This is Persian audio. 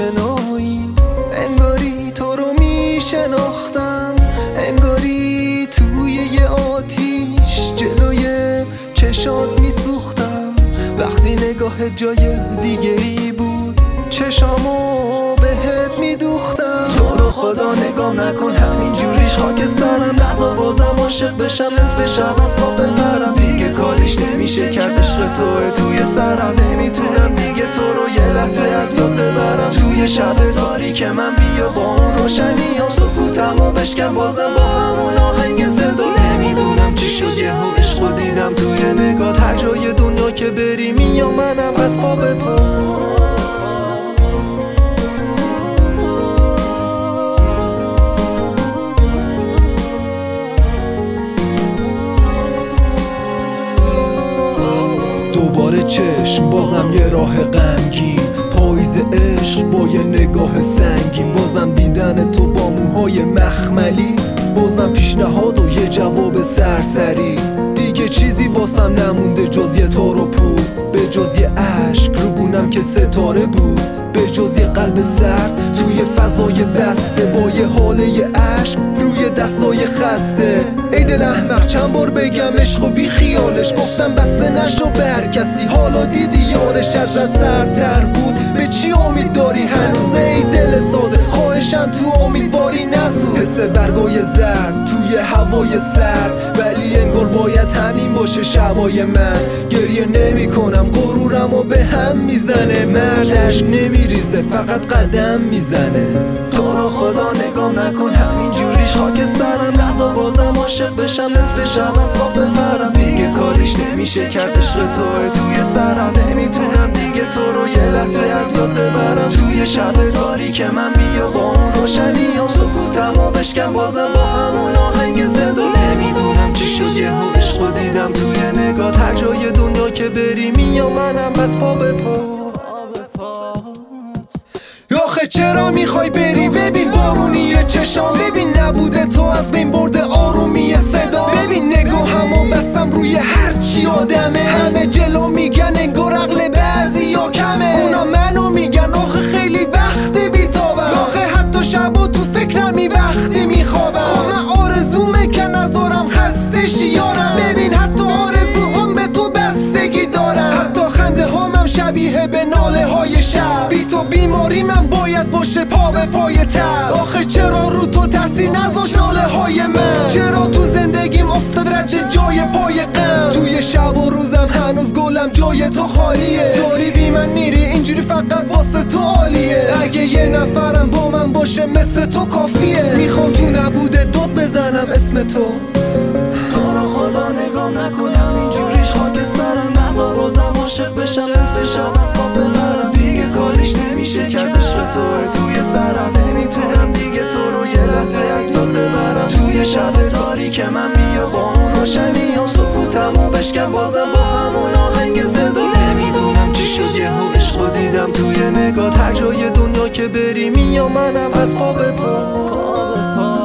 آشنایی، انگاری تو رو میشناختم، انگاری توی یه آتیش جلوی چشات میسوختم. وقتی نگاه جای دیگه ای بود چشامو بهت میدوختم. تو رو خدا نگام نکن همین جوریش خاک سرم، نزار بازم عاشق بشم نصف شب از خواب بپرم. دیگه کاریش نمیشه کرد عشق توی سرم، نمیتونم دیگه تو رو یه لحظه از یاد ببرم. توی شب تاریک من بیا با اون روشنی ها سکوتمو بشکن بازم با همون آهنگ زنده. نمیدونم چی شد یهو عشقو دیدم توی نگاه، هر جای دنیا که بری میام منم از پا به پا. دوباره چشم بازم یه راه غمگین، پاییز عشق با یه نگاه سنگین، بازم دیدن تو با موهای مخملی، بازم پیشنهاد و یه جواب سرسری. دیگه چیزی واسم نمونده جز یه تار و پود، به جز یه عشق رو بونم که ستاره بود، به جز یه قلب سرد توی فضای بسته با یه حاله یه عشق روی دستای خسته. ای دل احمق چند بار بگم عشق و بی خیالش، گفتم بسته نشو بر کسی، حالا دیدی یارش ازت سرتر بود. به چی امید داری هنوز ای دل ساده، خواهشن تو امیدواری نسوز. حس برگای زرد توی هوای سرد، ولی انگار باید همین باشه شبای من. گریه نمی کنم غرورمو به هم میزنه، مرد عشق نمیریزه فقط قدم میزنه. تو رو خدا نگام نکن همین جوریش خاک سرم، نزار بازم عاشق بشم نصف شب از خواب بپرم. دیگه کاریش نمیشه کرد عشق توی سرم، نمیتونم دیگه تو رو یه لحظه از یاد ببرم. توی شب تاریک من بیا با اون روشنی ها سکوتمو بشکن بازم با همون آهنگ زنده. نمیدونم چی شد یهو عشقو دیدم توی نگاه، هر جای دنیا که بری میام منم از پا به پا. آخه چرا میخوای بری؟ ببین بارونی چشام، ببین نبوده تو از بین برده آرومی صدا. ببین نگاهمو بستم روی هرچی آدمه، همه جلو میگن انگار عقل بعضیا کمه، اونا منو میگن آخه خیلی وقتی بیتابم، آخه حتی شبا تو فکرمی وقتی میخوابم. خب من آرزومه که نذارم خسته شی یارم، ببین حتی آرزوام به تو بستگی دارم، حتی خنده هامم شبیه به ناله های شب. بی تو بیماری من باید باشه پا به پای تب. آخه چرا رو تو تاثیر نذاشت ناله های من؟ چرا تو زندگیم افتاد رد جای پای غم؟ توی شب و روزم هنوز گلم جای تو خالیه، داری بی من میری اینجوری فقط واسه تو عالیه. اگه یه نفرم با من باشه مثل تو کافیه، میخوام تو نبوده داد بزنم اسم تو. تو رو خدا نگام نکن همین جوریش خاک سرم، نزار بازم عاشق بشم نصف شب از خواب بپرم. دیگه کاریش نمیشه کرد عشق توی سرم، نمیتونم دیگه تو رو یه لحظه از یاد ببرم. توی شب تاریک من بیا با اون روشنی ها سکوتمو بشکن بازم با همون آهنگ زنده. نمیدونم چی شد یهو عشقو دیدم توی نگاه، هر جای دنیا که بری میام منم از پا به پا.